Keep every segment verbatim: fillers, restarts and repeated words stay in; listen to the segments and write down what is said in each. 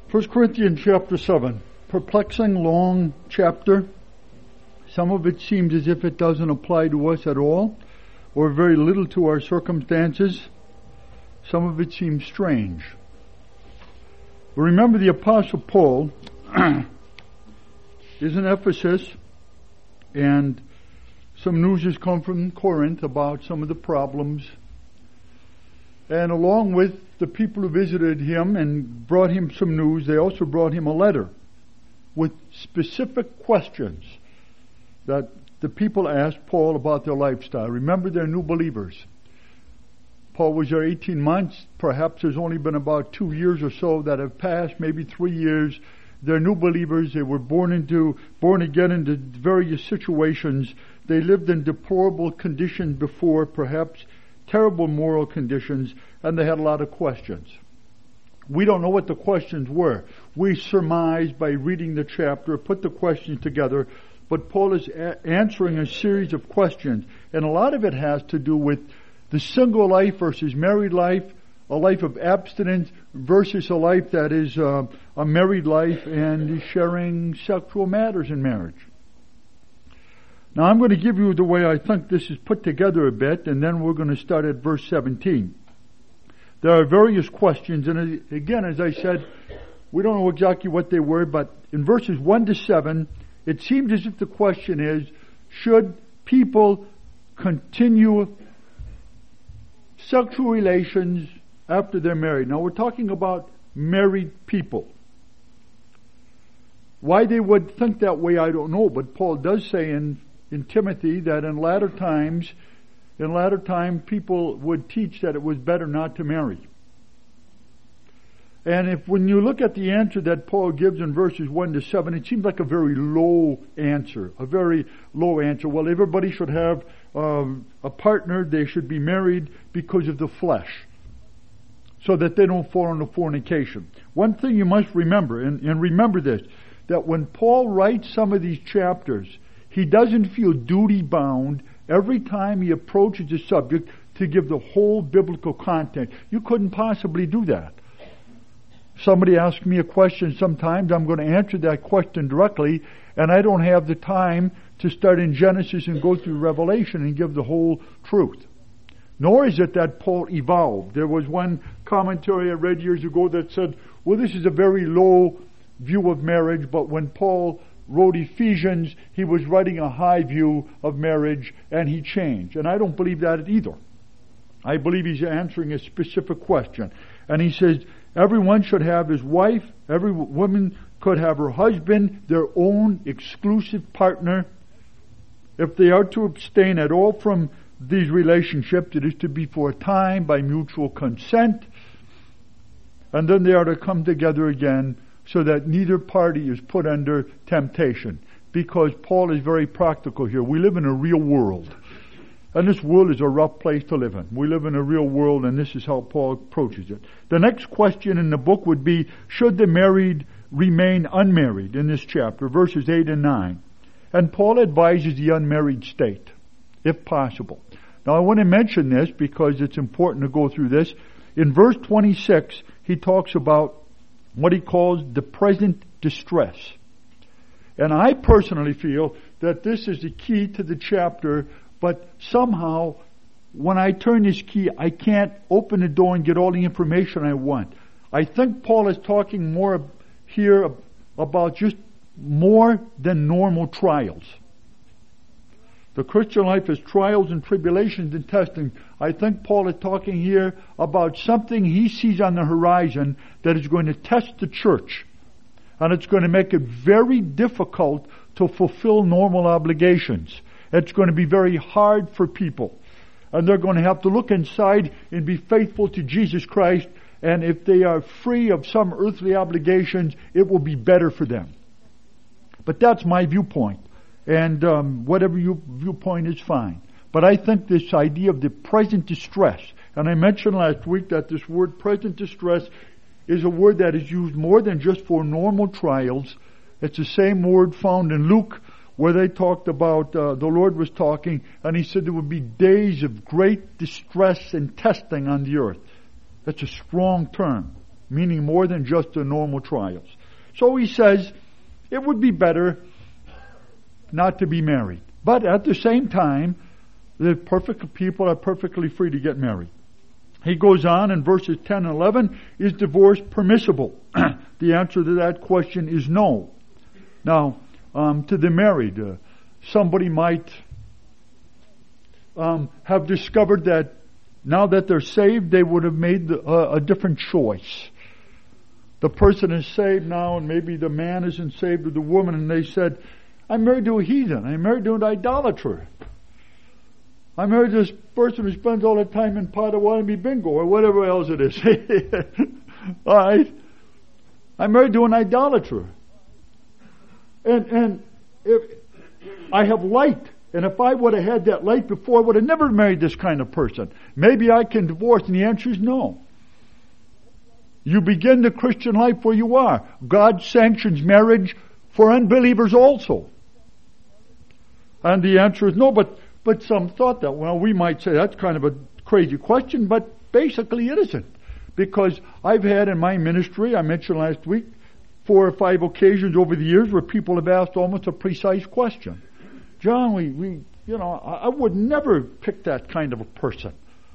First Corinthians chapter seven. Perplexing, long chapter. Some of it seems as if it doesn't apply to us at all, or very little to our circumstances. Some of it seems strange. But remember, the Apostle Paul is in Ephesus, and some news has come from Corinth about some of the problems. And along with the people who visited him and brought him some news, they also brought him a letter with specific questions that the people asked Paul about their lifestyle. Remember, they're new believers. Paul was there eighteen months. Perhaps there's only been about two years or so that have passed, maybe three years. They're new believers. They were born into, born again into various situations. They lived in deplorable conditions before, perhaps terrible moral conditions, and they had a lot of questions. We don't know what the questions were. We surmise by reading the chapter, put the questions together, but Paul is a- answering a series of questions, and a lot of it has to do with the single life versus married life, a life of abstinence versus a life that is uh, a married life and sharing sexual matters in marriage. Now I'm going to give you the way I think this is put together a bit, and then we're going to start at verse seventeen. There are various questions, and again, as I said, we don't know exactly what they were, but in verses one to seven, it seems as if the question is, should people continue sexual relations after they're married? Now we're talking about married people. Why they would think that way, I don't know, but Paul does say in, in Timothy that in latter times, in latter time people would teach that it was better not to marry. And if when you look at the answer that Paul gives in verses one to seven, it seems like a very low answer, a very low answer. Well, everybody should have um, a partner, they should be married because of the flesh, so that they don't fall into fornication. One thing you must remember, and, and remember this, that when Paul writes some of these chapters, he doesn't feel duty bound every time he approaches a subject to give the whole biblical content. You couldn't possibly do that. Somebody asks me a question sometimes, I'm going to answer that question directly, and I don't have the time to start in Genesis and go through Revelation and give the whole truth. Nor is it that Paul evolved. There was one commentary I read years ago that said, well, this is a very low view of marriage, but when Paul wrote Ephesians, he was writing a high view of marriage, and he changed. And I don't believe that either. I believe he's answering a specific question. And he says, everyone should have his wife, every woman could have her husband, their own exclusive partner. If they are to abstain at all from these relationships, it is to be for a time by mutual consent, and then they are to come together again so that neither party is put under temptation. Because Paul is very practical here. We live in a real world. And this world is a rough place to live in. We live in a real world, and this is how Paul approaches it. The next question in the book would be, should the married remain unmarried in this chapter, verses eight and nine? And Paul advises the unmarried state, if possible. Now I want to mention this because it's important to go through this. In verse twenty-six, he talks about what he calls the present distress. And I personally feel that this is the key to the chapter, but somehow when I turn this key, I can't open the door and get all the information I want. I think Paul is talking more here about just more than normal trials. The Christian life is trials and tribulations and testing. I think Paul is talking here about something he sees on the horizon that is going to test the church. And it's going to make it very difficult to fulfill normal obligations. It's going to be very hard for people. And they're going to have to look inside and be faithful to Jesus Christ. And if they are free of some earthly obligations, it will be better for them. But that's my viewpoint. And um, whatever your viewpoint is fine. But I think this idea of the present distress, and I mentioned last week that this word present distress is a word that is used more than just for normal trials. It's the same word found in Luke, where they talked about, uh, the Lord was talking, and he said there would be days of great distress and testing on the earth. That's a strong term. meaning more than just the normal trials. So he says it would be better not to be married. But at the same time, the perfect people are perfectly free to get married. He goes on in verses ten and eleven, is divorce permissible? The answer to that question is no. Now, um, to the married, uh, somebody might um, have discovered that now that they're saved, they would have made the, uh, a different choice. The person is saved now, and maybe the man isn't saved, or the woman, and they said, I'm married to a heathen. I'm married to an idolater. I'm married to this person who spends all the time in Potawatomi bingo, or whatever else it is. All right? I'm married to an idolater. And, and if I have light, and if I would have had that light before, I would have never married this kind of person. Maybe I can divorce, and the answer is no. You begin the Christian life where you are. God sanctions marriage for unbelievers also. And the answer is no, but, but some thought that, well, we might say that's kind of a crazy question, but basically it isn't. Because I've had in my ministry, I mentioned last week, four or five occasions over the years where people have asked almost a precise question. John, we, we you know, I, I would never pick that kind of a person.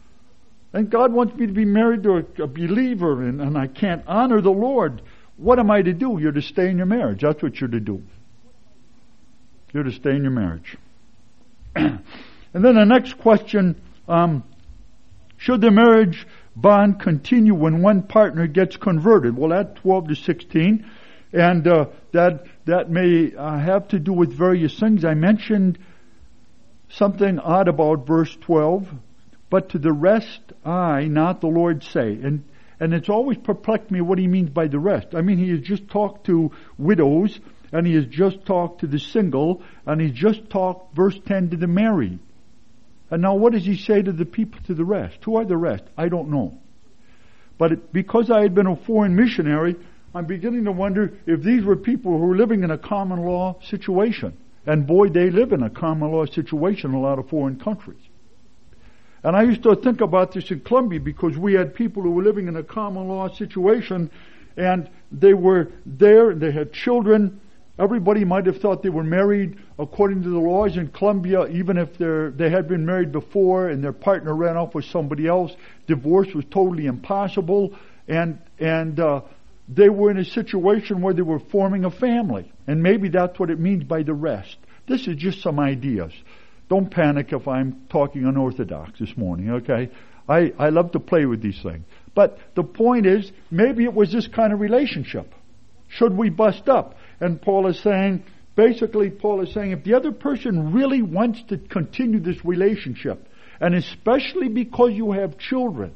And God wants me to be married to a, a believer, and, and I can't honor the Lord. What am I to do? You're to stay in your marriage. That's what you're to do. You're to stay in your marriage. And then the next question, um, should the marriage bond continue when one partner gets converted? Well, that's twelve to sixteen. And uh, that that may uh, have to do with various things. I mentioned something odd about verse twelve. But to the rest I, not the Lord, say. And and it's always perplexed me what he means by the rest. I mean, he has just talked to widows, and he has just talked to the single, and he just talked, verse ten, to the married. And now what does he say to the people, to the rest? Who are the rest? I don't know. But it, because I had been a foreign missionary, I'm beginning to wonder if these were people who were living in a common law situation. And boy, they live in a common law situation in a lot of foreign countries. And I used to think about this in Columbia because we had people who were living in a common law situation, and they were there, they had children. Everybody might have thought they were married according to the laws in Columbia, even if they're, they had been married before and their partner ran off with somebody else. Divorce was totally impossible, and and uh, they were in a situation where they were forming a family. And maybe that's what it means by the rest. This is just some ideas. Don't panic if I'm talking unorthodox this morning, okay? I, I love to play with these things. But the point is, maybe it was this kind of relationship. Should we bust up? And Paul is saying, basically Paul is saying, if the other person really wants to continue this relationship, and especially because you have children,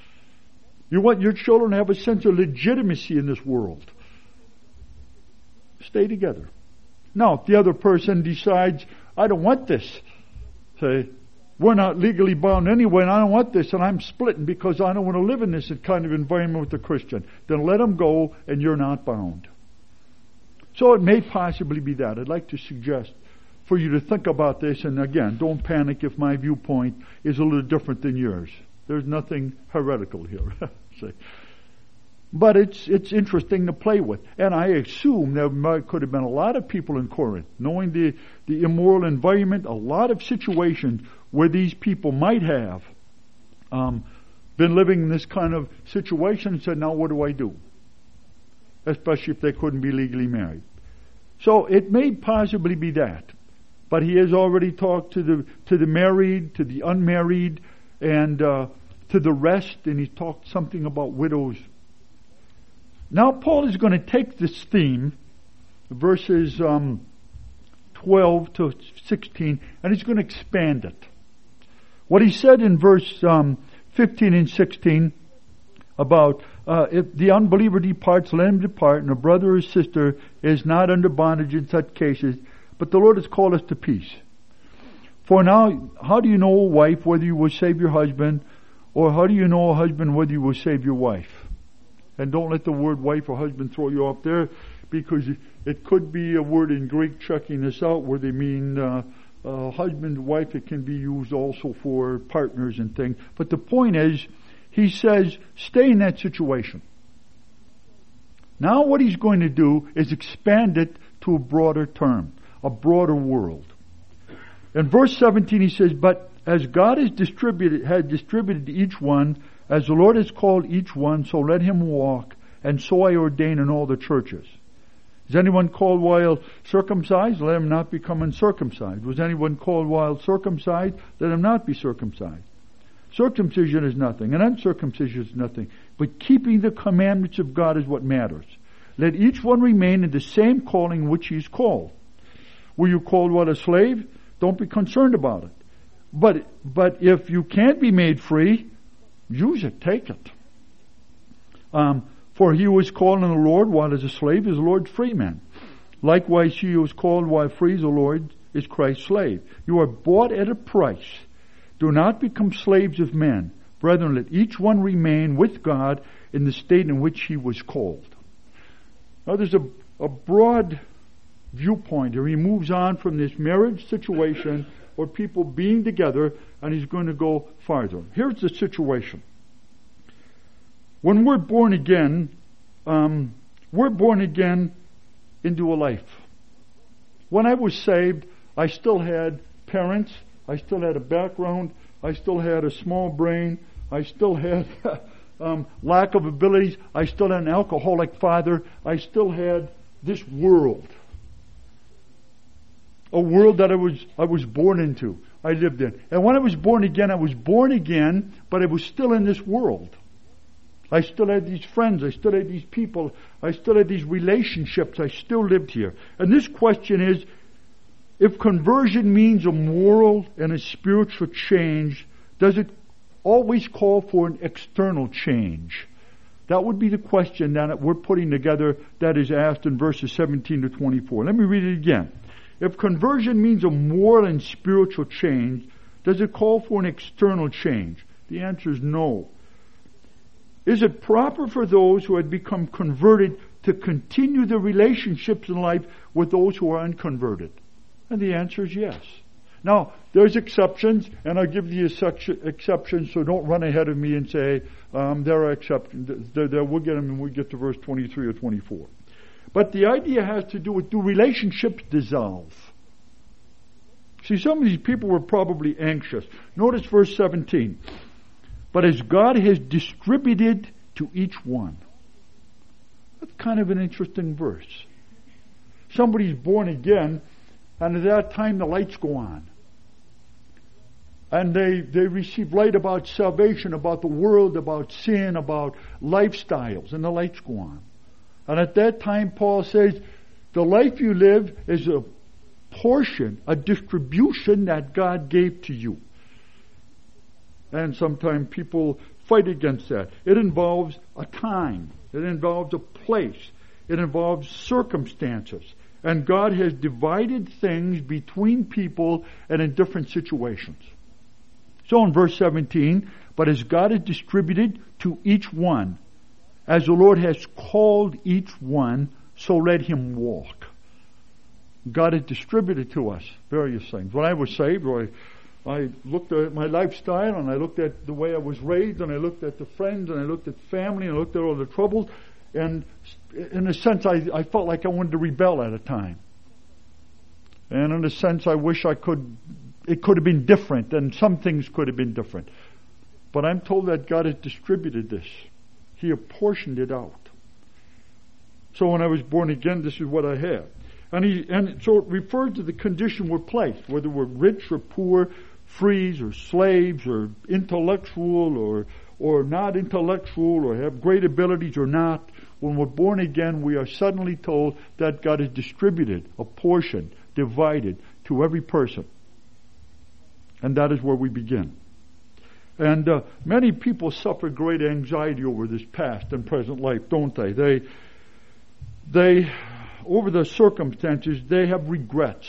you want your children to have a sense of legitimacy in this world, stay together. Now, if the other person decides, I don't want this, say, we're not legally bound anyway, and I don't want this, and I'm splitting because I don't want to live in this kind of environment with a Christian, then let them go, and you're not bound. So it may possibly be that. I'd like to suggest for you to think about this, and again, don't panic if my viewpoint is a little different than yours. There's nothing heretical here. See. But it's it's interesting to play with. And I assume there might, could have been a lot of people in Corinth, knowing the, the immoral environment, a lot of situations where these people might have um, been living in this kind of situation and said, now what do I do? Especially if they couldn't be legally married. So it may possibly be that. But he has already talked to the to the married, to the unmarried, and uh, to the rest, and he talked something about widows. Now Paul is going to take this theme, verses um, twelve to sixteen, and he's going to expand it. What he said in verse um, fifteen and sixteen about uh, if the unbeliever departs, let him depart, and a brother or sister is not under bondage in such cases, but the Lord has called us to peace. For now, how do you know, a wife, whether you will save your husband, or how do you know, a husband, whether you will save your wife? And don't let the word wife or husband throw you off there, because it could be a word in Greek, checking this out, where they mean uh, uh, husband, wife. It can be used also for partners and things. But the point is, he says, stay in that situation. Now what he's going to do is expand it to a broader term, a broader world. In verse seventeen he says, but as God has distributed, had distributed to each one, as the Lord has called each one, so let him walk, and so I ordain in all the churches. Is anyone called while circumcised? Let him not become uncircumcised. Was anyone called while circumcised? Let him not be circumcised. Circumcision is nothing, and uncircumcision is nothing, but keeping the commandments of God is what matters. Let each one remain in the same calling which he is called. Were you called while a slave? Don't be concerned about it. But, but if you can't be made free, use it, take it. Um, for he who is called in the Lord while as a slave is the Lord's free man. Likewise he who is called while free is the Lord is Christ's slave. You are bought at a price. Do not become slaves of men. Brethren, let each one remain with God in the state in which he was called. Now there's a, a broad viewpoint here. He moves on from this marriage situation or people being together, and he's going to go farther. Here's the situation. When we're born again, um, we're born again into a life. When I was saved, I still had parents, I still had a background, I still had a small brain, I still had um, lack of abilities, I still had an alcoholic father, I still had this world. A world that I was I was born into, I lived in. And when I was born again, I was born again, but I was still in this world. I still had these friends, I still had these people, I still had these relationships, I still lived here. And this question is, if conversion means a moral and a spiritual change, does it always call for an external change? That would be the question that we're putting together that is asked in verses seventeen to twenty-four. Let me read it again. If conversion means a moral and spiritual change, does it call for an external change? The answer is no. Is it proper for those who had become converted to continue their relationships in life with those who are unconverted? And the answer is yes. Now, there's exceptions, and I'll give you exceptions, so don't run ahead of me and say, um, there are exceptions. There, there, we'll get them when we get to verse twenty-three or twenty-four. But the idea has to do with, do relationships dissolve? See, some of these people were probably anxious. Notice verse seventeen. But as God has distributed to each one. That's kind of an interesting verse. Somebody's born again, and at that time the lights go on. And they, they receive light about salvation, about the world, about sin, about lifestyles, and the lights go on. And at that time, Paul says, the life you live is a portion, a distribution that God gave to you. And sometimes people fight against that. It involves a time. It involves a place. It involves circumstances. And God has divided things between people and in different situations. So in verse seventeen, but as God has distributed to each one, as the Lord has called each one, so let him walk. God has distributed to us various things. When I was saved, I, I looked at my lifestyle, and I looked at the way I was raised, and I looked at the friends, and I looked at family, and I looked at all the troubles, and in a sense I, I felt like I wanted to rebel at a time. And in a sense I wish I could, it could have been different, and some things could have been different. But I'm told that God has distributed this. He apportioned it out. So when I was born again, this is what I had. And he, and so it referred to the condition we're placed, whether we're rich or poor, frees or slaves or intellectual or, or not intellectual or have great abilities or not. When we're born again, we are suddenly told that God has distributed, apportioned, divided to every person. And that is where we begin. And uh, many people suffer great anxiety over this past and present life, don't they? They, they, over the circumstances, they have regrets.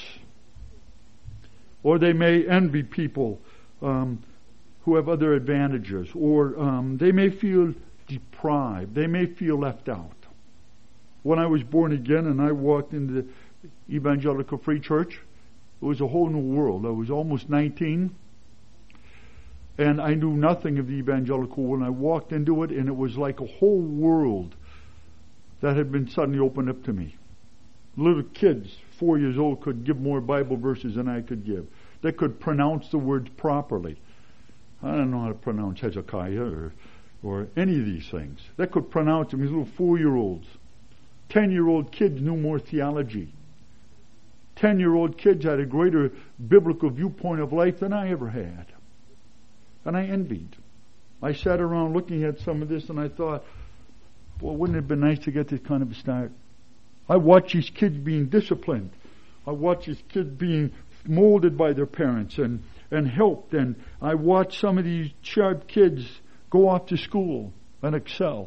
Or they may envy people um, who have other advantages. Or um, they may feel deprived. They may feel left out. When I was born again and I walked into the Evangelical Free Church, it was a whole new world. I was almost nineteen. And I knew nothing of the evangelical when I walked into it, and it was like a whole world that had been suddenly opened up to me. Little kids, four years old, could give more Bible verses than I could give. They could pronounce the words properly. I don't know how to pronounce Hezekiah or, or any of these things. They could pronounce them. These little four-year-olds. Ten-year-old kids knew more theology. Ten-year-old kids had a greater biblical viewpoint of life than I ever had. And I envied. I sat around looking at some of this and I thought, well, wouldn't it have been nice to get this kind of a start? I watched these kids being disciplined. I watched these kids being molded by their parents and, and helped. And I watched some of these sharp kids go off to school and excel.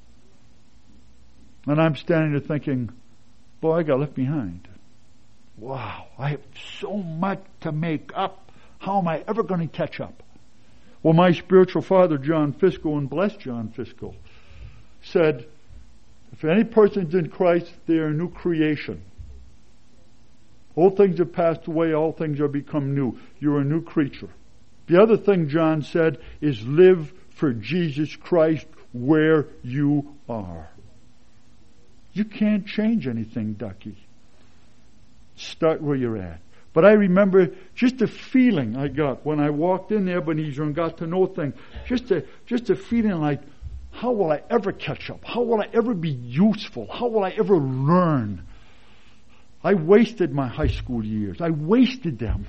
And I'm standing there thinking, boy, I got left behind. Wow, I have so much to make up. How am I ever going to catch up? Well, my spiritual father, John Fisco, and blessed John Fisco, said, if any person's in Christ, they are a new creation. All things have passed away, all things are become new. You're a new creature. The other thing John said is live for Jesus Christ where you are. You can't change anything, Ducky. Start where you're at. But I remember just the feeling I got when I walked in Ebenezer and got to know things. Just a, just a feeling like, how will I ever catch up? How will I ever be useful? How will I ever learn? I wasted my high school years. I wasted them.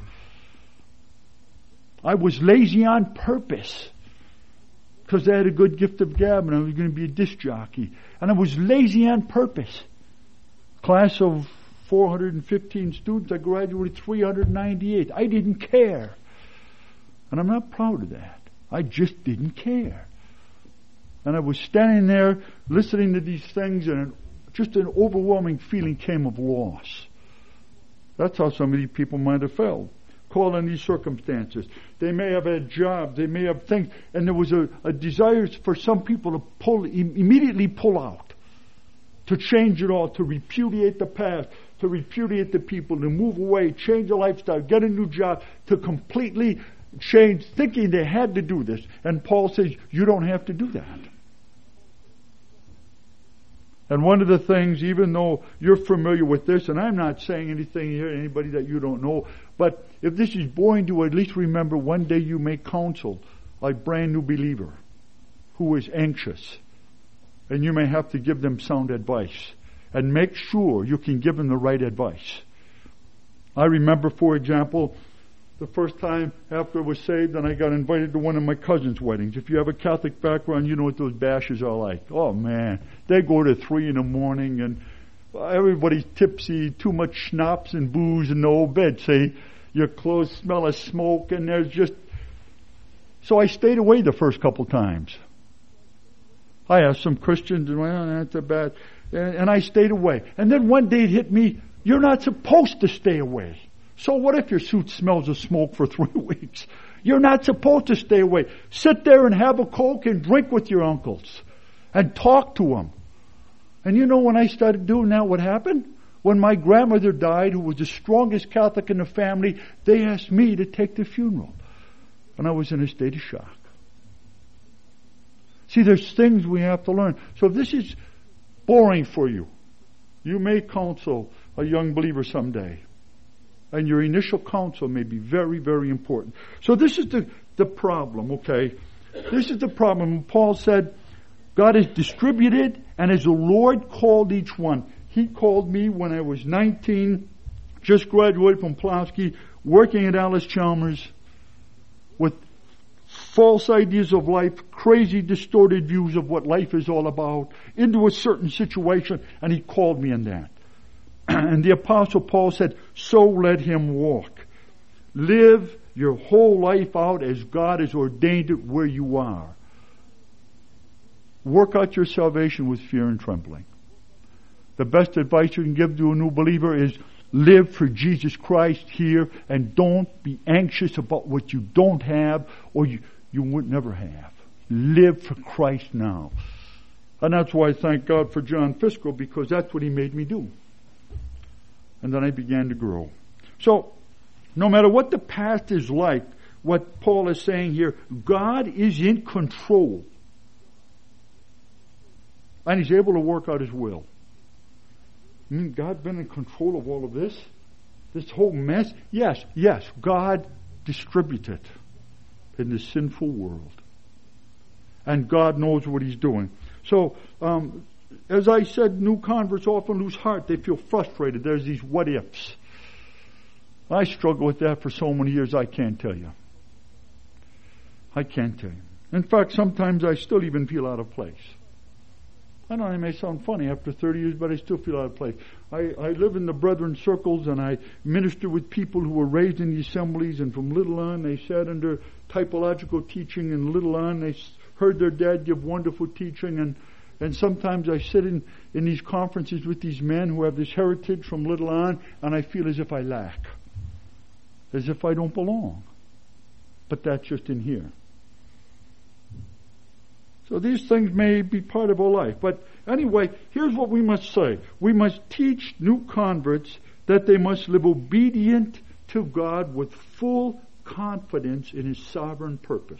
I was lazy on purpose because I had a good gift of gab and I was going to be a disc jockey. And I was lazy on purpose. Class of four hundred fifteen students, I graduated three hundred ninety-eight. I didn't care. And I'm not proud of that. I just didn't care. And I was standing there listening to these things and just an overwhelming feeling came of loss. That's how some of these people might have felt. Caught in these circumstances. They may have had jobs, they may have things, and there was a, a desire for some people to pull, immediately pull out. To change it all, to repudiate the past, to repudiate the people, to move away, change the lifestyle, get a new job, to completely change, thinking they had to do this. And Paul says, you don't have to do that. And one of the things, even though you're familiar with this, and I'm not saying anything here to anybody that you don't know, but if this is boring to you, at least remember one day you may counsel a brand new believer who is anxious. And you may have to give them sound advice. And make sure you can give them the right advice. I remember, for example, the first time after I was saved and I got invited to one of my cousin's weddings. If you have a Catholic background, you know what those bashes are like. Oh man, they go to three in the morning and everybody's tipsy, too much schnapps and booze in the old bed. See, your clothes smell of smoke and there's just... So I stayed away the first couple times. I asked some Christians, and well, that's a bad, and I stayed away. And then one day it hit me, you're not supposed to stay away. So what if your suit smells of smoke for three weeks? You're not supposed to stay away. Sit there and have a Coke and drink with your uncles. And talk to them. And you know when I started doing that, what happened? When my grandmother died, who was the strongest Catholic in the family, they asked me to take the funeral. And I was in a state of shock. See, there's things we have to learn. So if this is boring for you, you may counsel a young believer someday. And your initial counsel may be very, very important. So this is the, the problem, okay? This is the problem. Paul said, God has distributed, and as the Lord called each one. He called me when I was nineteen, just graduated from Pulaski, working at Alice Chalmers, with false ideas of life, crazy distorted views of what life is all about, into a certain situation, and He called me in that. And the Apostle Paul said, so let him walk. Live your whole life out as God has ordained it where you are. Work out your salvation with fear and trembling. The best advice you can give to a new believer is live for Jesus Christ here and don't be anxious about what you don't have or you, you would never have. Live for Christ now. And that's why I thank God for John Fisco, because that's what he made me do. And then I began to grow. So, no matter what the past is like, what Paul is saying here, God is in control. And He's able to work out His will. I mean, God been in control of all of this? This whole mess? Yes, yes, God distributed in this sinful world. And God knows what He's doing. So, um, as I said, new converts often lose heart. They feel frustrated. There's these what ifs. I struggled with that for so many years, I can't tell you. I can't tell you. In fact, sometimes I still even feel out of place. I know it may sound funny after thirty years, but I still feel out of place. I, I live in the brethren circles, and I minister with people who were raised in the assemblies, and from little on they sat under typological teaching, and little on they heard their dad give wonderful teaching, and, and sometimes I sit in, in these conferences with these men who have this heritage from little on, and I feel as if I lack, as if I don't belong. But that's just in here. So these things may be part of our life. But anyway, here's what we must say. We must teach new converts that they must live obedient to God with full confidence in His sovereign purpose.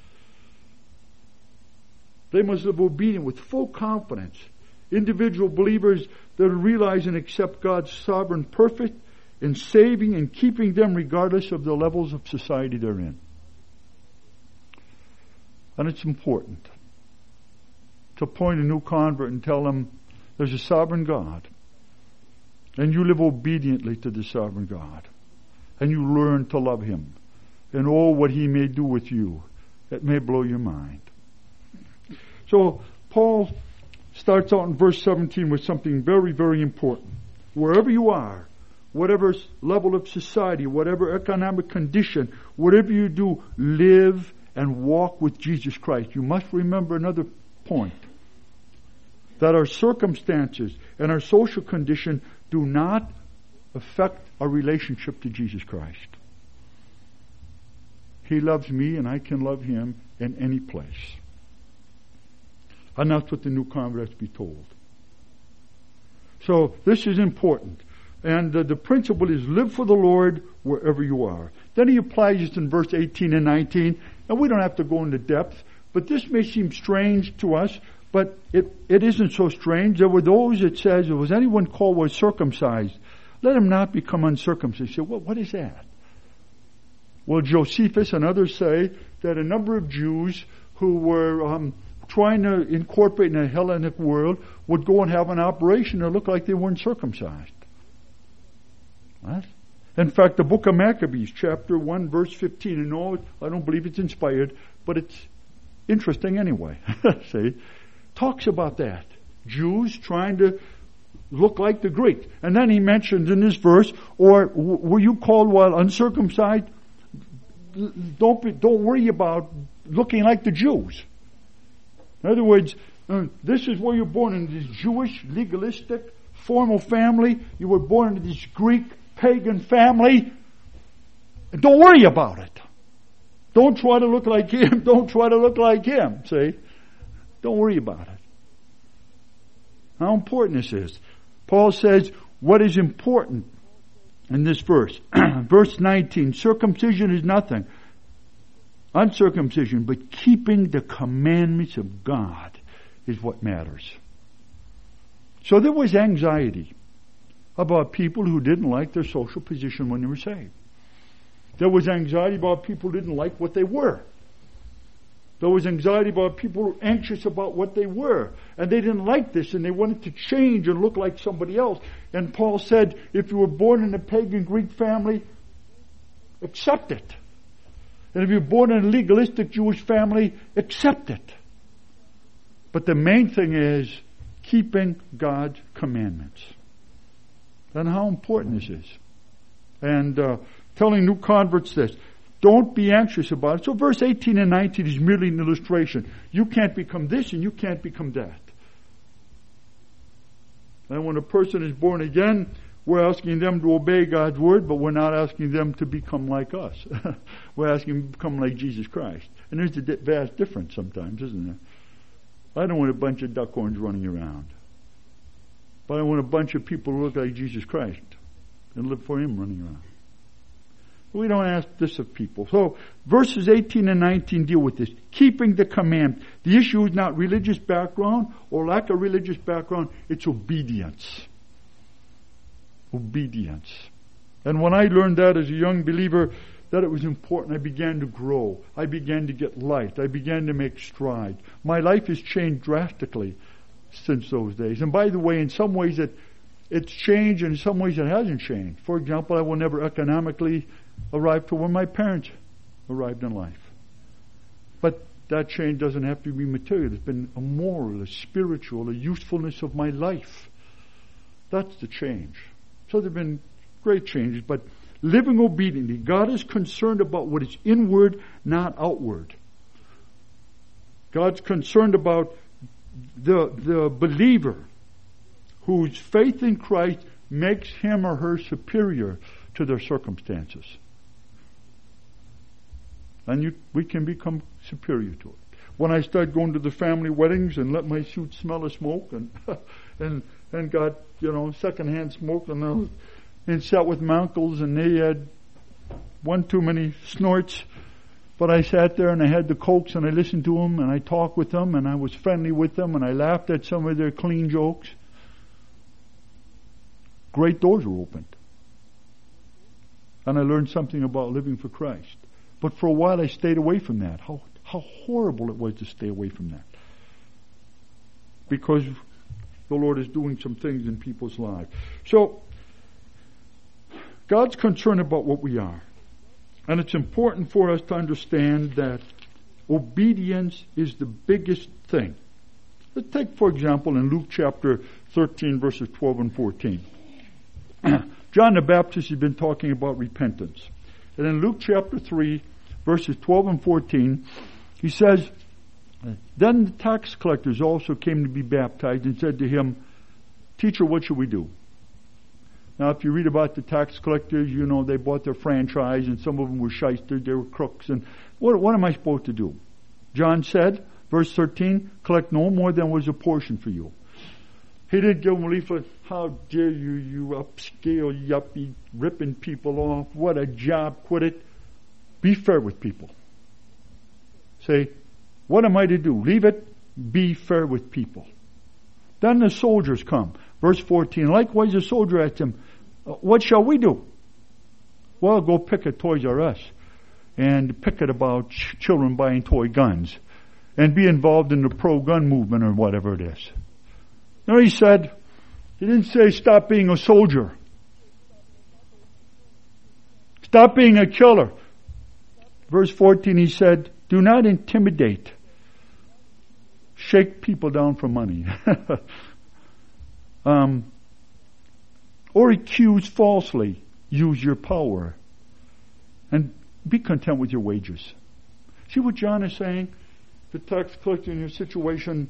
They must live obedient with full confidence. Individual believers that realize and accept God's sovereign purpose in saving and keeping them regardless of the levels of society they're in. And it's important to point a new convert and tell them there's a sovereign God, and you live obediently to the sovereign God, and you learn to love Him and all what He may do with you that may blow your mind. So Paul starts out in verse seventeen with something very, very important. Wherever you are, whatever level of society, whatever economic condition, whatever you do, live and walk with Jesus Christ. You must remember another point, that our circumstances and our social condition do not affect our relationship to Jesus Christ. He loves me, and I can love Him in any place. And that's what the new convert has to be told. So this is important. And uh, the principle is live for the Lord wherever you are. Then he applies it in verse eighteen and nineteen. And we don't have to go into depth, but this may seem strange to us, but it, it isn't so strange. There were those that says, was anyone called was circumcised? Let him not become uncircumcised. You say, well, what is that? Well, Josephus and others say that a number of Jews who were um, trying to incorporate in a Hellenic world would go and have an operation to look like they weren't circumcised. What? In fact, the book of Maccabees, chapter one, verse fifteen, and all, I don't believe it's inspired, but it's interesting anyway. See? Talks about that. Jews trying to look like the Greek. And then he mentions in this verse, or were you called while uncircumcised? Don't be, don't worry about looking like the Jews. In other words, uh, this is where you're born, in this Jewish, legalistic, formal family. You were born into this Greek, pagan family. And don't worry about it. Don't try to look like him. Don't try to look like him. See? Don't worry about it. How important this is. Paul says, what is important in this verse? Verse nineteen, circumcision is nothing. Uncircumcision, but keeping the commandments of God is what matters. So there was anxiety about people who didn't like their social position when they were saved. There was anxiety about people who didn't like what they were. There was anxiety about people who were anxious about what they were. And they didn't like this, and they wanted to change and look like somebody else. And Paul said, if you were born in a pagan Greek family, accept it. And if you're born in a legalistic Jewish family, accept it. But the main thing is keeping God's commandments. And how important this is. And uh, telling new converts this. Don't be anxious about it. So verse eighteen and nineteen is merely an illustration. You can't become this and you can't become that. And when a person is born again, we're asking them to obey God's word, but we're not asking them to become like us. We're asking them to become like Jesus Christ. And there's a vast difference sometimes, isn't there? I don't want a bunch of duckhorns running around. But I want a bunch of people who look like Jesus Christ and live for Him running around. We don't ask this of people. So verses eighteen and nineteen deal with this. Keeping the command. The issue is not religious background or lack of religious background. It's obedience. obedience. And when I learned that as a young believer, that it was important, I began to grow. I began to get light. I began to make strides. My life has changed drastically since those days. And by the way, in some ways it it's changed, and in some ways it hasn't changed. For example, I will never economically arrive to where my parents arrived in life. But that change doesn't have to be material. It's been a moral, a spiritual, a usefulness of my life. That's the change. So there have been great changes, but living obediently, God is concerned about what is inward, not outward. God's concerned about the, the believer whose faith in Christ makes him or her superior to their circumstances. And you, we can become superior to it. When I started going to the family weddings and let my suit smell of smoke and and and got, you know, secondhand smoke and uh, and sat with my uncles and they had one too many snorts, but I sat there and I had the cokes and I listened to them and I talked with them and I was friendly with them and I laughed at some of their clean jokes. Great doors were opened. And I learned something about living for Christ. But for a while I stayed away from that. How how horrible it was to stay away from that. Because the Lord is doing some things in people's lives. So, God's concerned about what we are. And it's important for us to understand that obedience is the biggest thing. Let's take, for example, in Luke chapter thirteen, verses twelve and fourteen. John the Baptist has been talking about repentance. And in Luke chapter three, verses twelve and fourteen, he says, then the tax collectors also came to be baptized and said to him, Teacher, what should we do? Now, if you read about the tax collectors, you know they bought their franchise and some of them were shysters, they were crooks. And what, what am I supposed to do? John said, verse thirteen, collect no more than was a portion for you. He didn't give them a leaflet, how dare you, you upscale yuppie, ripping people off. What a job, quit it. Be fair with people. Say, what am I to do? Leave it, be fair with people. Then the soldiers come. Verse fourteen, likewise the soldier asked him, what shall we do? Well, go pick at Toys R Us and picket about ch- children buying toy guns and be involved in the pro-gun movement or whatever it is. No, he said, he didn't say stop being a soldier. Stop being a killer. Verse fourteen, he said, do not intimidate. Shake people down for money. um, or accuse falsely. Use your power. And be content with your wages. See what John is saying? The tax collector in your situation,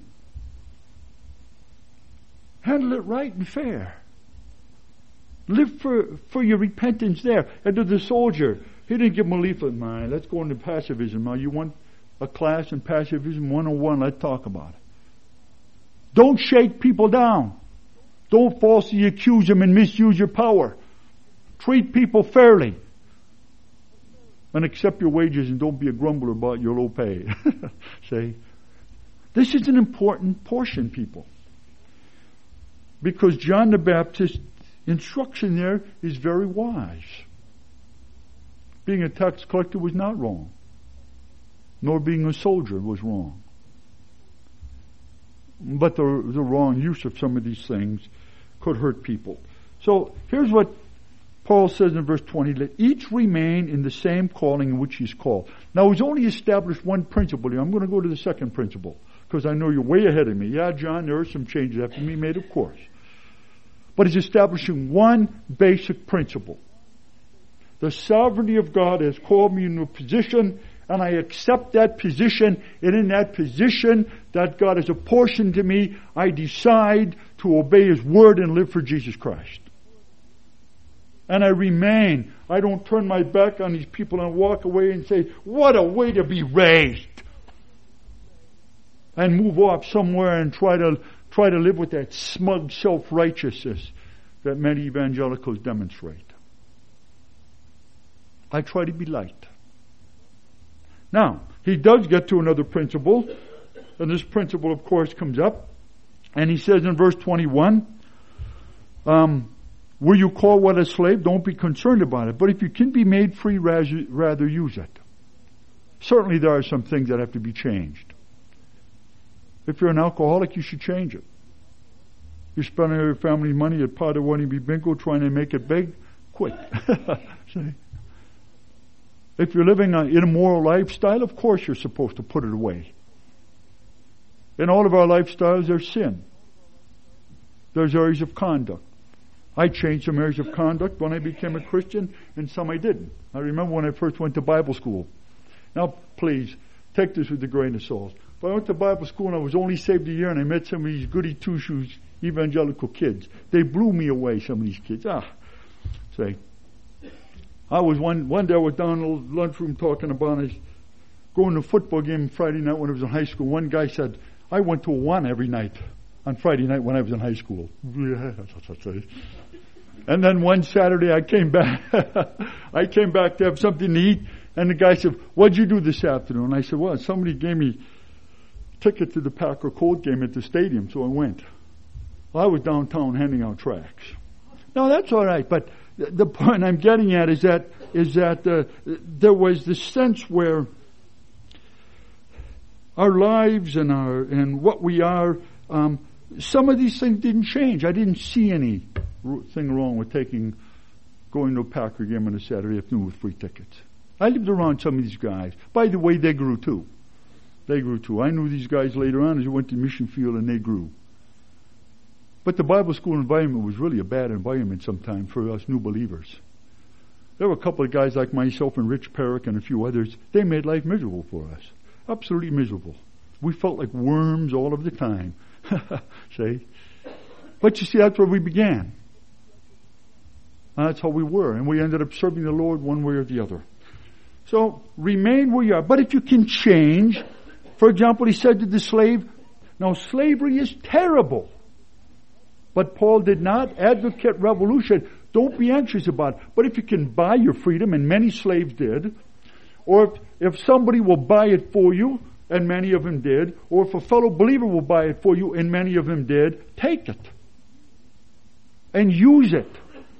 handle it right and fair. Live for, for your repentance there. And to the soldier, he didn't give him a leaflet, man. Let's go into pacifism. Now, you want a class in pacifism one oh one, let's talk about it. Don't shake people down. Don't falsely accuse them and misuse your power. Treat people fairly. And accept your wages and don't be a grumbler about your low pay. See? This is an important portion, people. Because John the Baptist's instruction there is very wise. Being a tax collector was not wrong. Nor being a soldier was wrong. But the, the wrong use of some of these things could hurt people. So here's what Paul says in verse twenty, let each remain in the same calling in which he's called. Now he's only established one principle here. I'm going to go to the second principle because I know you're way ahead of me. Yeah, John, there are some changes that have to be made, of course. But he's establishing one basic principle. The sovereignty of God has called me into a position, and I accept that position, and in that position that God has apportioned to me, I decide to obey His Word and live for Jesus Christ. And I remain. I don't turn my back on these people and walk away and say, what a way to be raised. And move off somewhere and try to try to live with that smug self-righteousness that many evangelicals demonstrate. I try to be light. Now, he does get to another principle, and this principle, of course, comes up, and he says in verse twenty-one, um, were you called what a slave? Don't be concerned about it. But if you can be made free, rather, rather use it. Certainly there are some things that have to be changed. If you're an alcoholic, you should change it. You're spending your family's money at Potawatomi Bingo trying to make it big, quit. See? If you're living an immoral lifestyle, of course you're supposed to put it away. In all of our lifestyles, there's sin. There's areas of conduct. I changed some areas of conduct when I became a Christian, and some I didn't. I remember when I first went to Bible school. Now, please, take this with a grain of salt. But I went to Bible school and I was only saved a year, and I met some of these goody two-shoes evangelical kids. They blew me away, some of these kids. Ah, say. I was one, one day I was down in the lunchroom talking about I was going to a football game Friday night when I was in high school. One guy said, I went to a one every night on Friday night when I was in high school. And then one Saturday I came back. I came back to have something to eat, and the guy said, what'd you do this afternoon? I said, well, somebody gave me a ticket to the Packer Colt game at the stadium, so I went. Well, I was downtown handing out tracts. No, that's all right, but the point I'm getting at is that is that uh, there was this sense where our lives and our and what we are, um, some of these things didn't change. I didn't see anything wrong with taking going to a Packer game on a Saturday afternoon with free tickets. I lived around some of these guys. By the way, they grew too. They grew too. I knew these guys later on as we went to mission field, and they grew. But the Bible school environment was really a bad environment sometimes for us new believers. There were a couple of guys like myself and Rich Perrick and a few others. They made life miserable for us. Absolutely miserable. We felt like worms all of the time. See? But you see, that's where we began. And that's how we were. And we ended up serving the Lord one way or the other. So, remain where you are. But if you can change, for example, he said to the slave, now slavery is terrible. But Paul did not advocate revolution. Don't be anxious about it. But if you can buy your freedom, and many slaves did, or if, if somebody will buy it for you, and many of them did, or if a fellow believer will buy it for you, and many of them did, take it. And use it.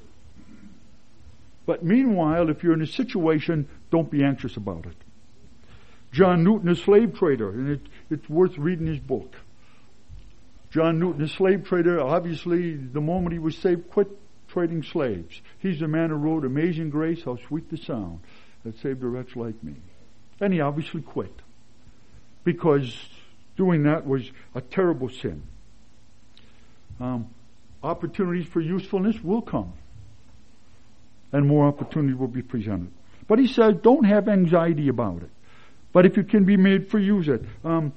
But meanwhile, if you're in a situation, don't be anxious about it. John Newton, a slave trader, and it, it's worth reading his book. John Newton, a slave trader, obviously, the moment he was saved, quit trading slaves. He's the man who wrote Amazing Grace, how sweet the sound that saved a wretch like me. And he obviously quit. Because doing that was a terrible sin. Um, opportunities for usefulness will come. And more opportunities will be presented. But he says, don't have anxiety about it. But if you can be made free, use it. Um,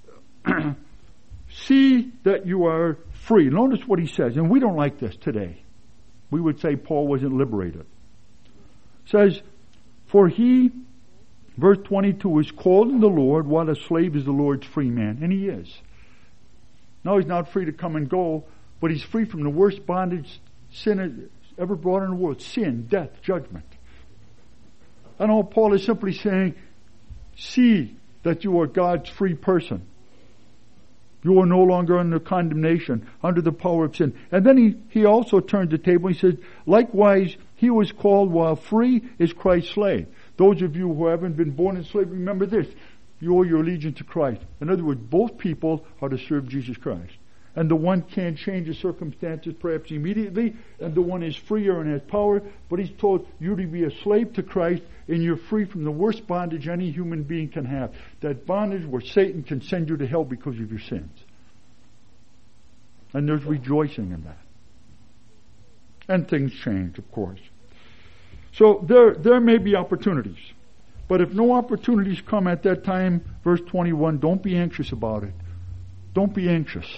See that you are free. Notice what he says, and we don't like this today. We would say Paul wasn't liberated. It says, for he, verse twenty-two, is called in the Lord, while a slave is the Lord's free man. And he is. Now he's not free to come and go, but he's free from the worst bondage sin ever brought in the world. Sin, death, judgment. And all Paul is simply saying, see that you are God's free person. You are no longer under condemnation, under the power of sin. And then he, he also turned the table. He said, likewise, he was called while free is Christ's slave. Those of you who haven't been born in slavery, remember this. You owe your allegiance to Christ. In other words, both people are to serve Jesus Christ. And the one can't change the circumstances perhaps immediately, and the one is freer and has power, but he's told you to be a slave to Christ, and you're free from the worst bondage any human being can have. That bondage where Satan can send you to hell because of your sins. And there's rejoicing in that. And things change, of course. So there, there may be opportunities. But if no opportunities come at that time, verse twenty-one, don't be anxious about it. Don't be anxious.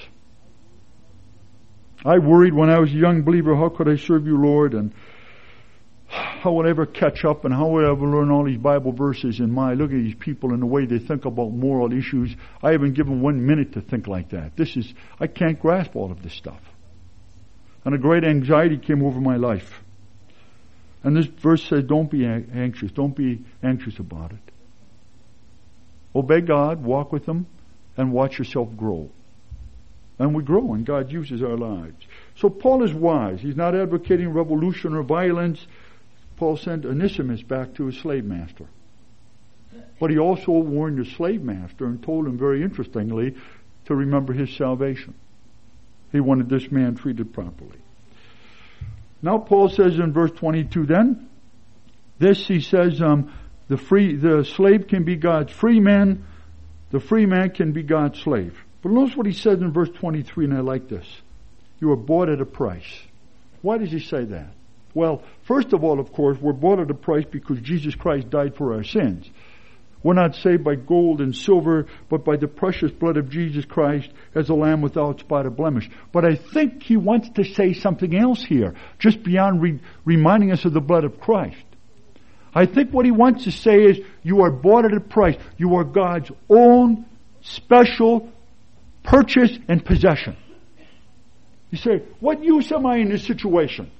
I worried when I was a young believer, how could I serve you, Lord? And how would I ever catch up? And how would I ever learn all these Bible verses? And my, look at these people and the way they think about moral issues. I haven't given one minute to think like that. This is, I can't grasp all of this stuff. And a great anxiety came over my life. And this verse says, don't be anxious. Don't be anxious about it. Obey God, walk with Him, and watch yourself grow. And we grow, and God uses our lives. So Paul is wise. He's not advocating revolution or violence. Paul sent Onesimus back to his slave master. But he also warned the slave master and told him, very interestingly, to remember his salvation. He wanted this man treated properly. Now Paul says in verse twenty-two then, this he says, um, the free, the slave can be God's free man, the free man can be God's slave. But notice what he says in verse twenty-three, and I like this. You are bought at a price. Why does he say that? Well, first of all, of course, we're bought at a price because Jesus Christ died for our sins. We're not saved by gold and silver, but by the precious blood of Jesus Christ as a lamb without spot or blemish. But I think he wants to say something else here, just beyond re- reminding us of the blood of Christ. I think what he wants to say is, you are bought at a price. You are God's own special purchase and possession. You say, what use am I in this situation?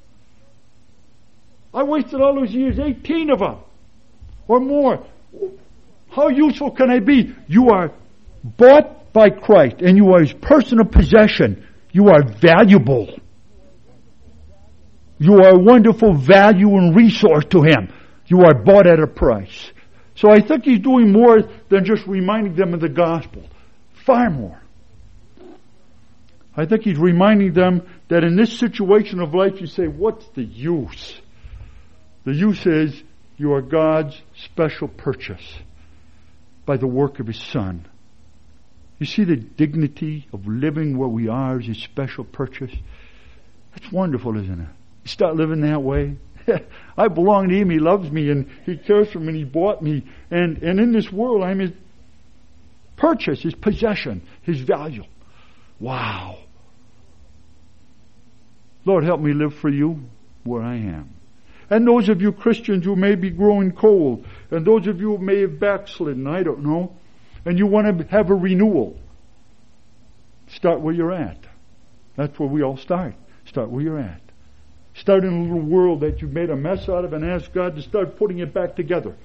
I wasted all those years, eighteen of them, or more. How useful can I be? You are bought by Christ, and you are His personal possession. You are valuable. You are a wonderful value and resource to Him. You are bought at a price. So I think He's doing more than just reminding them of the gospel. Far more. I think He's reminding them that in this situation of life, you say, what's the use? The use is, you are God's special purchase by the work of His Son. You see the dignity of living where we are as His special purchase? That's wonderful, isn't it? You start living that way. I belong to Him. He loves me and He cares for me and He bought me. And, and in this world, I'm His purchase, His possession, His value. Wow. Lord, help me live for You where I am. And those of you Christians who may be growing cold, and those of you who may have backslidden, I don't know, and you want to have a renewal, start where you're at. That's where we all start. Start where you're at. Start in a little world that you've made a mess out of and ask God to start putting it back together.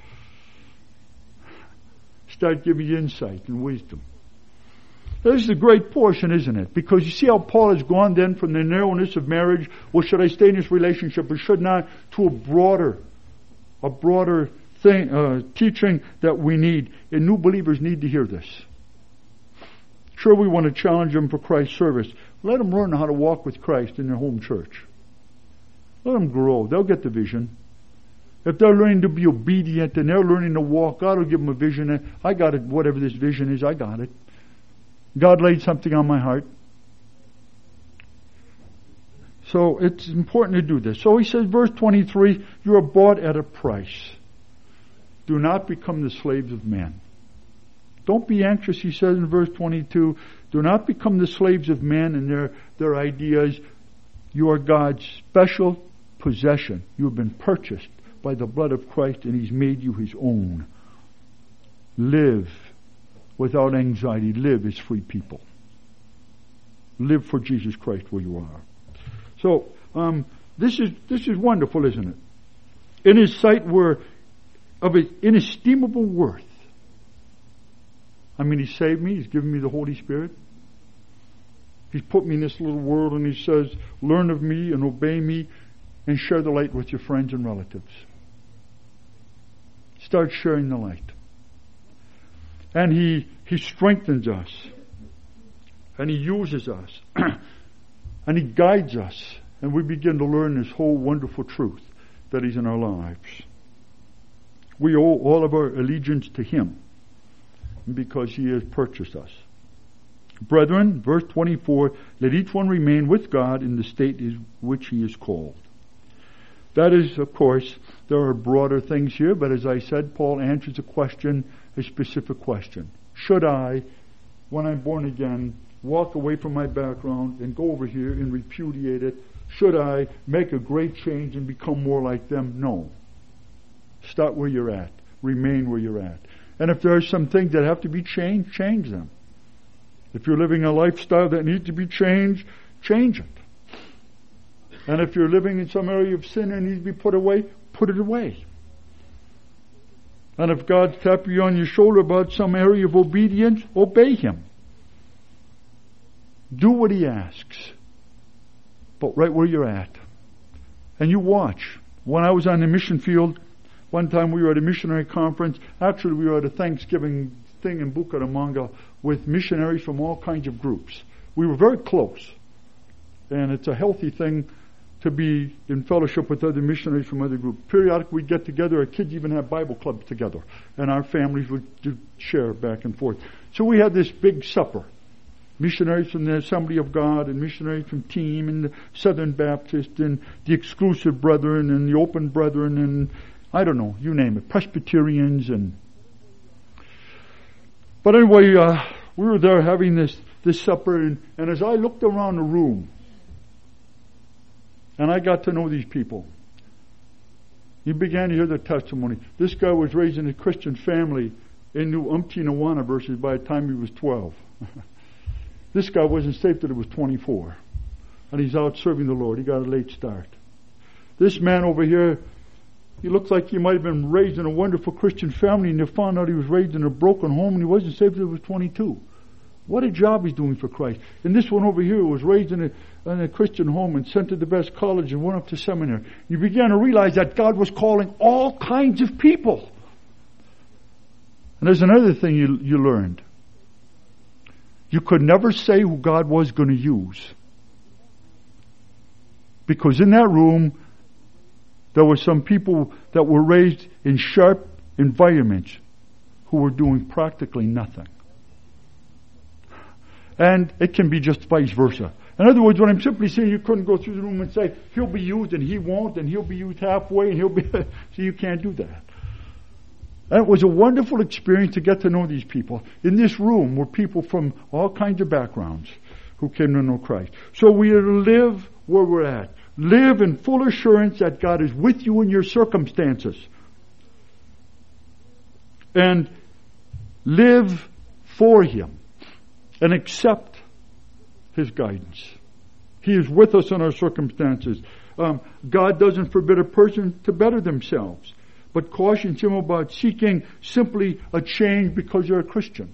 Start giving you insight and wisdom. This is a great portion, isn't it? Because you see how Paul has gone then from the narrowness of marriage, well, should I stay in this relationship or should not, to a broader, a broader thing, uh, teaching that we need. And new believers need to hear this. Sure, we want to challenge them for Christ's service. Let them learn how to walk with Christ in their home church. Let them grow. They'll get the vision. If they're learning to be obedient and they're learning to walk, God will give them a vision. I got it, whatever this vision is, I got it. God laid something on my heart. So it's important to do this. So he says, verse twenty-three, you are bought at a price. Do not become the slaves of men. Don't be anxious, he says in verse twenty-two. Do not become the slaves of men and their, their ideas. You are God's special possession. You have been purchased by the blood of Christ and He's made you His own. Live without anxiety. Live as free people. Live for Jesus Christ where you are. So, um, this is this is wonderful, isn't it? In His sight we're of inestimable worth. I mean, He saved me. He's given me the Holy Spirit. He's put me in this little world and He says, learn of me and obey me and share the light with your friends and relatives. Start sharing the light. And He He strengthens us. And He uses us. And He guides us. And we begin to learn this whole wonderful truth that He's in our lives. We owe all of our allegiance to Him because He has purchased us. Brethren, verse twenty-four, let each one remain with God in the state in which he is called. That is, of course, there are broader things here, but as I said, Paul answers a question, a specific question. Should I, when I'm born again, walk away from my background and go over here and repudiate it? Should I make a great change and become more like them? No. Start where you're at. Remain where you're at. And if there are some things that have to be changed, change them. If you're living a lifestyle that needs to be changed, change it. And if you're living in some area of sin and needs to be put away, put it away. And if God's tapping you on your shoulder about some area of obedience, obey Him. Do what He asks. But right where you're at. And you watch. When I was on the mission field, one time we were at a missionary conference. Actually, we were at a Thanksgiving thing in Bucaramanga with missionaries from all kinds of groups. We were very close. And it's a healthy thing to be in fellowship with other missionaries from other groups. Periodically we'd get together. Our kids even had Bible clubs together. And our families would share back and forth. So we had this big supper. Missionaries from the Assembly of God and missionaries from Team and the Southern Baptist and the Exclusive Brethren and the Open Brethren and I don't know, you name it, Presbyterians and... But anyway, uh, we were there having this, this supper and, and as I looked around the room, and I got to know these people. You began to hear their testimony. This guy was raised in a Christian family and knew umpteen Awana verses by the time he was twelve. This guy wasn't saved till he was twenty-four. And he's out serving the Lord. He got a late start. This man over here, he looks like he might have been raised in a wonderful Christian family and they found out he was raised in a broken home and he wasn't saved till he was twenty-two. What a job he's doing for Christ. And this one over here was raised in a, in a Christian home and sent to the best college and went up to seminary. You began to realize that God was calling all kinds of people. And there's another thing you, you learned. You could never say who God was going to use. Because in that room, there were some people that were raised in sharp environments who were doing practically nothing. And it can be just vice versa. In other words, what I'm simply saying, you couldn't go through the room and say, he'll be used and he won't, and he'll be used halfway, and he'll be... So you can't do that. And it was a wonderful experience to get to know these people. In this room were people from all kinds of backgrounds who came to know Christ. So we are to live where we're at. Live in full assurance that God is with you in your circumstances. And live for Him. And accept His guidance. He is with us in our circumstances. Um, God doesn't forbid a person to better themselves, but cautions him about seeking simply a change because you're a Christian.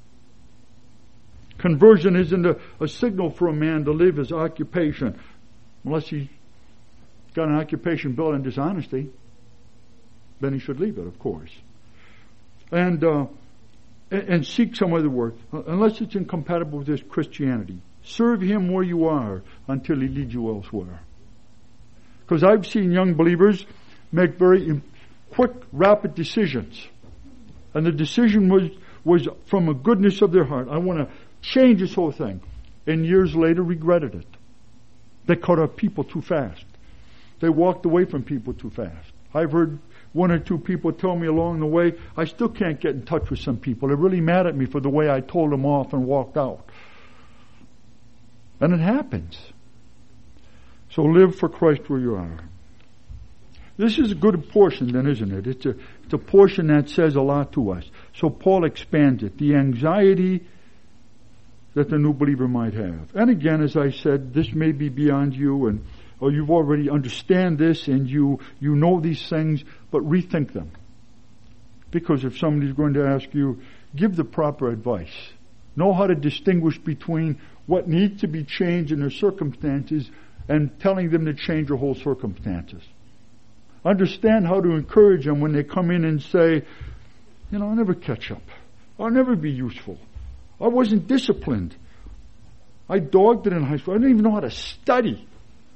Conversion isn't a, a signal for a man to leave his occupation, unless he's got an occupation built on dishonesty. Then he should leave it, of course. And... Uh, And seek some other work, unless it's incompatible with this Christianity. Serve Him where you are until He leads you elsewhere. Because I've seen young believers make very quick, rapid decisions. And the decision was, was from a goodness of their heart. I want to change this whole thing. And years later regretted it. They cut off people too fast. They walked away from people too fast. I've heard one or two people tell me along the way, I still can't get in touch with some people. They're really mad at me for the way I told them off and walked out. And it happens. So live for Christ where you are. This is a good portion then, isn't it? It's a, it's a portion that says a lot to us. So Paul expands it. The anxiety that the new believer might have. And again, as I said, this may be beyond you and or you've already understand this and you, you know these things, but rethink them. Because if somebody's going to ask you, give the proper advice. Know how to distinguish between what needs to be changed in their circumstances and telling them to change their whole circumstances. Understand how to encourage them when they come in and say, you know, I'll never catch up. I'll never be useful. I wasn't disciplined. I dogged it in high school. I didn't even know how to study.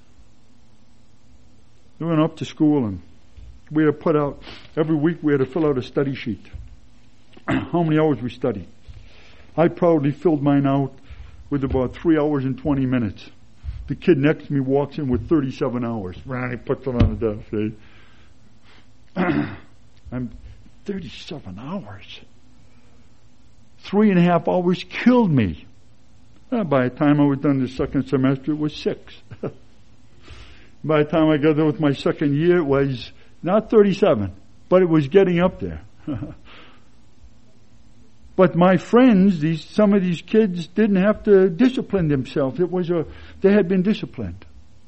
We went up to school and we had to put out, every week we had to fill out a study sheet. How many hours we studied. I probably filled mine out with about three hours and twenty minutes. The kid next to me walks in with thirty-seven hours. He puts it on the desk. Eh? I'm thirty-seven hours. Three and a half hours killed me. Well, by the time I was done the second semester, it was six. By the time I got there with my second year, it was not thirty-seven, but it was getting up there. But my friends, these some of these kids didn't have to discipline themselves. It was a they had been disciplined.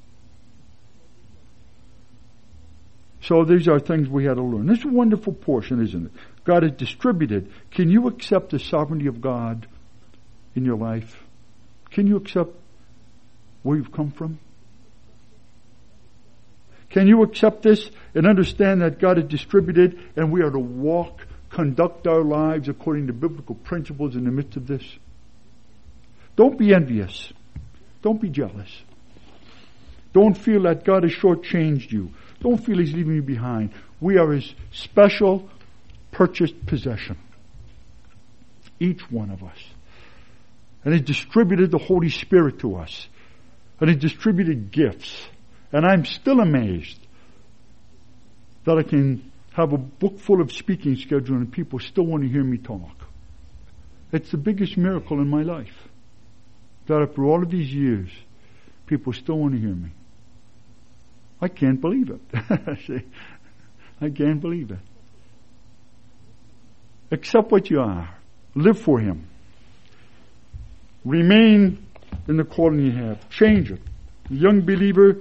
So these are things we had to learn. This is a wonderful portion, isn't it? God is distributed. Can you accept the sovereignty of God in your life? Can you accept where you've come from? Can you accept this and understand that God has distributed and we are to walk, conduct our lives according to biblical principles in the midst of this? Don't be envious. Don't be jealous. Don't feel that God has shortchanged you. Don't feel He's leaving you behind. We are His special, purchased possession. Each one of us. And He's distributed the Holy Spirit to us. And He's distributed gifts. And I'm still amazed that I can have a book full of speaking schedule and people still want to hear me talk. It's the biggest miracle in my life. That after all of these years, people still want to hear me. I can't believe it. See? I can't believe it. Accept what you are. Live for Him. Remain in the calling you have. Change it. Young believer,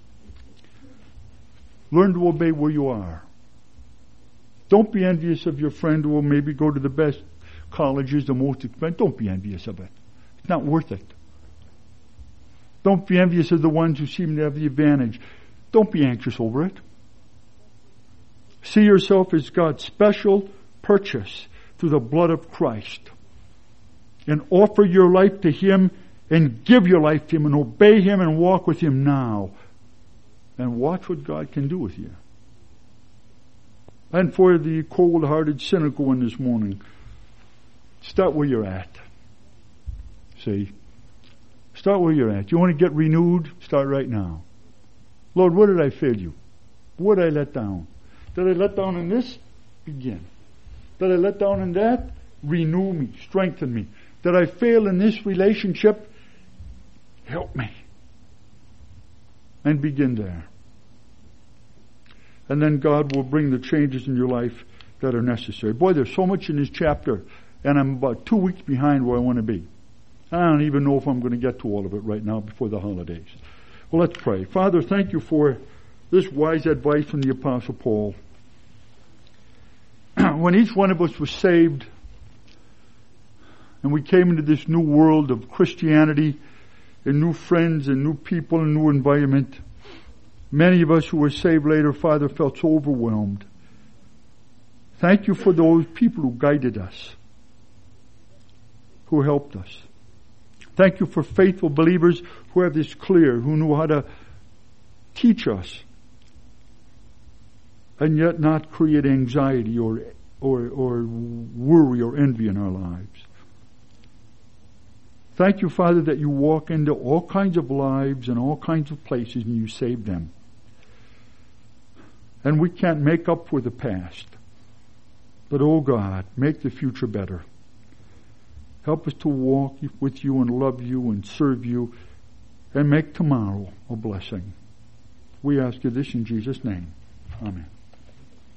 learn to obey where you are. Don't be envious of your friend who will maybe go to the best colleges, the most expensive. Don't be envious of it. It's not worth it. Don't be envious of the ones who seem to have the advantage. Don't be anxious over it. See yourself as God's special purchase through the blood of Christ. And offer your life to Him and give your life to Him and obey Him and walk with Him now. And watch what God can do with you. And for the cold-hearted, cynical one this morning, start where you're at. See? Start where you're at. You want to get renewed? Start right now. Lord, what did I fail you? What did I let down? Did I let down in this? Begin. Did I let down in that? Renew me. Strengthen me. Did I fail in this relationship? Help me. And begin there. And then God will bring the changes in your life that are necessary. Boy, there's so much in this chapter, and I'm about two weeks behind where I want to be. I don't even know if I'm going to get to all of it right now before the holidays. Well, let's pray. Father, thank you for this wise advice from the Apostle Paul. When each one of us was saved, and we came into this new world of Christianity, and new friends, and new people, and new environment, many of us who were saved later, Father, felt so overwhelmed. Thank you for those people who guided us, who helped us. Thank you for faithful believers who have this clear, who knew how to teach us and yet not create anxiety or, or, or worry or envy in our lives. Thank you, Father, that you walk into all kinds of lives and all kinds of places and you save them. And we can't make up for the past. But, oh God, make the future better. Help us to walk with you and love you and serve you and make tomorrow a blessing. We ask you this in Jesus' name. Amen.